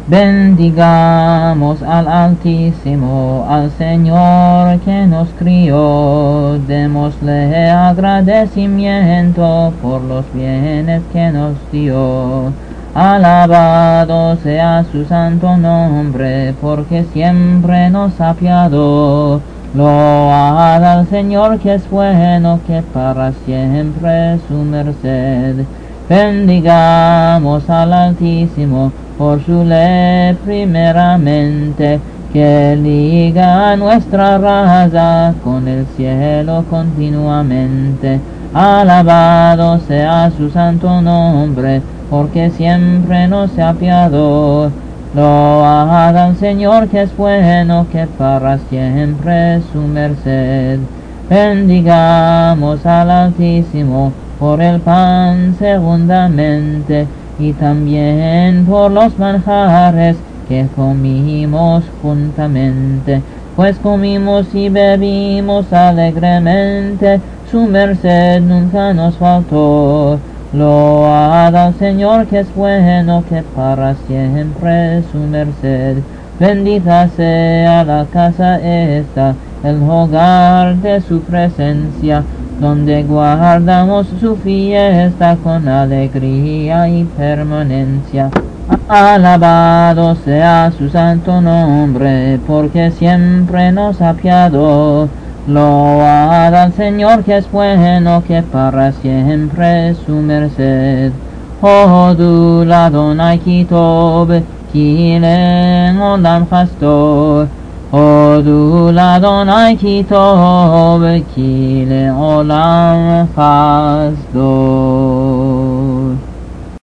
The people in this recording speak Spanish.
Bendigamos al Altísimo, al Señor que nos crió, démosle agradecimiento por los bienes que nos dio. Alabado sea su santo nombre, porque siempre nos ha apiadó. Load al Señor que es bueno, que para siempre su merced. Bendigamos al Altísimo por su ley primeramente, que liga nuestra raza con el cielo continuamente. Alabado sea su santo nombre, porque siempre nos ha apiadó. Load al Señor que es bueno, que para siempre su merced. Bendigamos al Altísimo por el pan segundamente, y también por los manjares que comimos juntamente, pues comimos y bebimos alegremente, su merced nunca nos faltó. Load al Señor que es bueno, que para siempre su merced. Bendita sea la casa esta, el hogar de su presencia, donde guardamos su fiesta con alegría y permanencia. Alabado sea su santo nombre, porque siempre nos ha apiadó. Load al Señor que es bueno, que para siempre su merced. Hodul Adonai ki tov, ki le'olam chesdo. Hodul Adonai ki tov, ki le'olam chesdo.